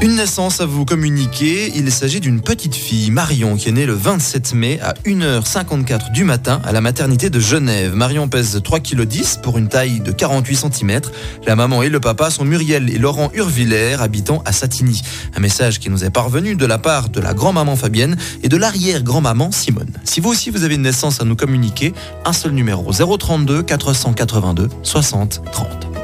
Une naissance à vous communiquer, il s'agit d'une petite fille, Marion, qui est née le 27 mai à 1h54 du matin à la maternité de Genève. Marion pèse 3,10 kg pour une taille de 48 cm. La maman et le papa sont Muriel et Laurent Urvillers, habitant à Satigny. Un message qui nous est parvenu de la part de la grand-maman Fabienne et de l'arrière-grand-maman Simone. Si vous aussi vous avez une naissance à nous communiquer, un seul numéro, 032 482 60 30.